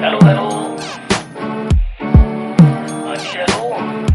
hello hello ਹਾਂਜੀ hello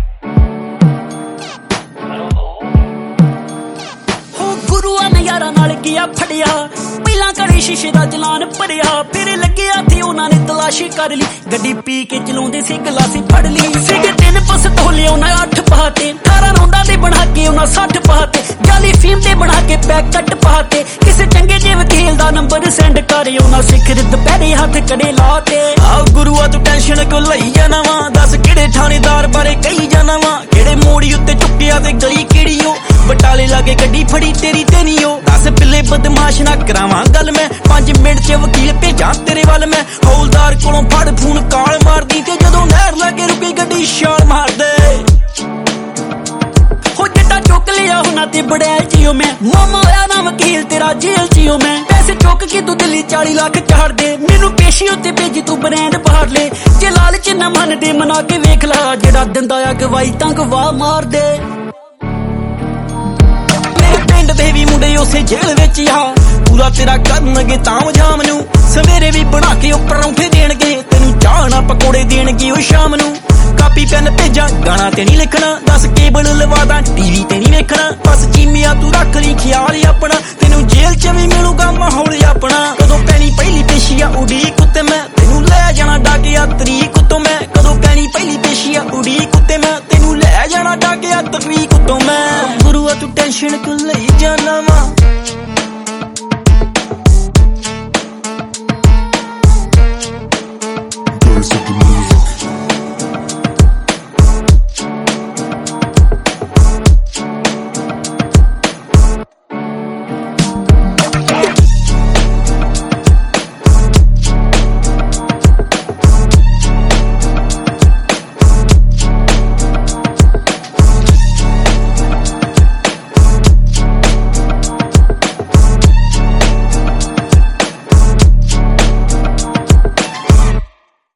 ਹੋ ਗੁਰੂਆਂ ਨੇ ਯਾਰਾਂ ਨਾਲ ਗਿਆ ਫੜਿਆ ਪਹਿਲਾਂ ਕਰੇ ਸ਼ੀਸ਼ੇ ਦਾ ਚਲਾਨ ਭਰਿਆ ਫਿਰ ਲੱਗਿਆ ਤੇ ਉਹਨਾਂ ਨੇ ਤਲਾਸ਼ੀ ਕਰ ਲਈ ਗੱਡੀ ਪੀ ਕੇ ਚਲਾਉਂਦੇ ਸੀ ਗਲਾਸੀ ਫੜ ਲਈ ਸੀਗੇ 3 ਪਿਸਤੌਲੇ ਉਹਨਾਂ 8 ਪਾਤੇ 18 ਰੌਂਦਾਂ ਦੇ ਬਣਾ ਕੇ ਉਹਨਾਂ 60 ਪਾਤੇ ਜਾਲੀ ਫੀਮ ਦੇ ਬਣਾ ਕੇ ਪੈਕਟ ਪਾਤੇ ਕਿਸੇ ਚੰਗੇ ਜਿਹੇ ਵਕੀਲ ਦਾ ਨੰਬਰ ਸੈਂਡ ਕਰ ਉਹਨਾਂ ਸਿਖਰ ਦੁਪਹਿਰੇ ਹੱਥ ਕੜੇ ਲਾਤੇ ਆ ਗੁਰੂਆ ਤੂੰ ਟੈਨਸ਼ਨ ਕਿਉਂ ਲਈ ਜਾਣਾ ਵਾ ਦੱਸ ਕਿਹੜੇ ਥਾਣੇਦਾਰ ਬਾਰੇ ਕਹੀ ਜਾਣਾ ਵਾ ਕਿਹੜੇ ਮੋੜੀ ਉੱਤੇ ਚੁੱਕਿਆ ਤੇ ਗਲੀ ਕਿਹੜੀ ਓ ਬਟਾਲੇ ਲਾਗੇ ਗੱਡੀ ਫੜੀ ਤੇਰੀ ਤੇ ਨੀ ਓ ਦੱਸ ਪਿੱਲੇ ਬਦਮਾਸ਼ ਨਾ ਕਰਾਵਾਂ ਗੱਲ ਮੈਂ 5 ਮਿੰਟ 'ਚ ਵਕੀਲ ਭੇਜਾਂ ਤੇਰੇ ਵੱਲ ਮੈਂ ਹੌਲਦਾਰ ਕੋਲੋਂ ਫੜ ਫੋਨ ਕਾਲ ਮਾਰਦੀ ਤੇ ਜਦੋਂ ਨਹਿਰ ਲਾਗੇ ਰੁਕੀ ਗੱਡੀ ਛਾਲ ਮਾਰਦੇ ਹੋ ਜਿੱਦਾਂ ਚੁੱਕ ਲਿਆ ਹੁਣਾ ਤੇ ਬੜੈਲ ਜੀਓ ਮੈਂ ਮਾਮਾ ਹੋਇਆ ਨਾ ਵਕੀਲ ਤੇਰਾ ਜੇਲ੍ਹ ਜੀਓ ਮੈਂ ਪੈਸੇ ਚੁੱਕ ਕੇ ਤੂੰ ਦਿੱਲੀ 40 ਲੱਖ ਚਾੜ ਦੇ ਮੈਨੂੰ ਪੇਸ਼ੀ ਉੱਤੇ ਭੇਜੀ ਤੂੰ ਬ੍ਰਾਂਡ ਬਾਹਰ ਲੈ ਜੇ ਲਾਲਚ ਨਾ ਮੰਨਦੇ ਮਨਾ ਕੇ ਵੇਖ ਲਾ ਜਿਹੜਾ ਦਿੰਦਾ ਆ ਗਵਾਈ ਤਾਂ ਗਵਾਹ ਮਾਰ ਦੇ ਪਿੰਡ ਦੇ ਵੀ ਮੁੰਡੇ ਉਸੇ ਜੇਲ੍ਹ ਵਿੱਚ ਆ ਪੂਰਾ ਤੇਰਾ ਕਰਨਗੇ ਤਾਮ ਜਾਮ ਨੂੰ ਸਵੇਰੇ ਵੀ ਬਣਾ ਕੇ ਉੱਪਰ ਪਰੌਂਠੇ ਦੇਣਗੇ ਤੈਨੂੰ ਚਾਹ ਨਾ ਪਕੌੜੇ ਦੇਣਗੇ ਉਹ ਸ਼ਾਮ ਨੂੰ ਕਾਪੀ ਪੈਨ ਭੇਜਾਂ ਗਾਣਾ ਤੇ ਨਹੀਂ ਲਿਖਣਾ ਦੱਸ ਕੇਬਲ ਲਵਾਦਾ ਟੀਵੀ ਤੇ ਨਹੀਂ ਵੇਖਣਾ ਬਸ ਚੀਮਿਆ ਤੂੰ ਰੱਖ ਲਈ ਖਿਆਲ ਆਪਣਾ ਤੈਨੂੰ ਜੇਲ੍ਹ 'ਚ ਵੀ ਮਿਲੂਗਾ ਮਾਹੌਲ ਆਪਣਾ ਕਦੋਂ ਪੈਣੀ ਪਹਿਲੀ ਪੇਸ਼ੀ ਆ ਉਡੀਕ ਉੱਤੇ ਮੈਂ ਤੈਨੂੰ ਲੈ ਜਾਣਾ ਡਾਕਿਆ ਤਰੀ